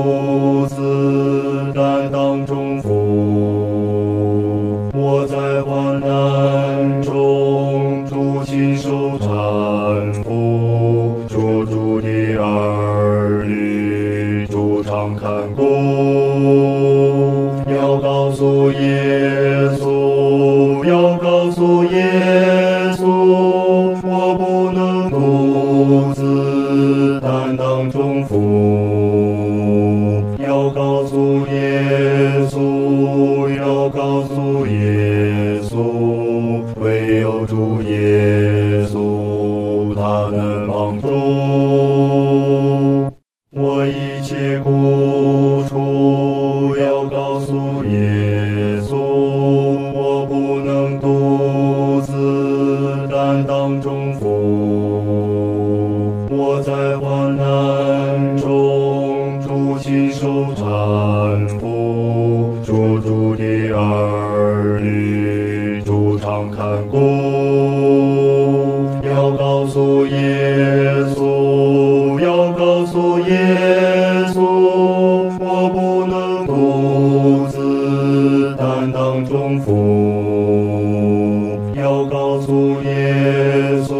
独自担当重负。我在患难中，主亲手搀扶，主的儿女，主常看顾。要告诉耶稣，要告诉耶稣，我不能独自担当重负。要告诉耶稣，要告诉耶稣，唯有主耶稣，他能帮助我一切苦楚。要告诉耶稣，我不能独自担当重负。我在患难中，主亲手搀扶，主的儿女，主常看顾。要告诉耶稣，要告诉耶稣，我不能独自担当重负。要告诉耶稣，